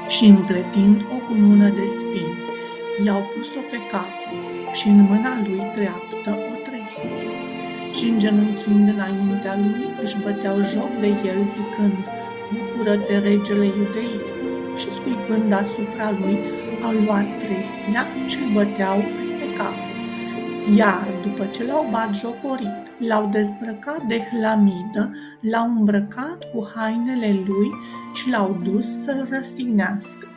și împletind o cunună de spini, i-au pus-o pe cap și în mâna lui dreaptă o trestie și îngenunchind înaintea lui își băteau joc de el zicând: Bucură-te, regele iudeilor! Și scuipând asupra lui, au luat trestia și îl băteau peste cap. Iar după ce l-au batjocorit, l-au dezbrăcat de hlamidă, l-au îmbrăcat cu hainele lui și l-au dus să-l răstignească.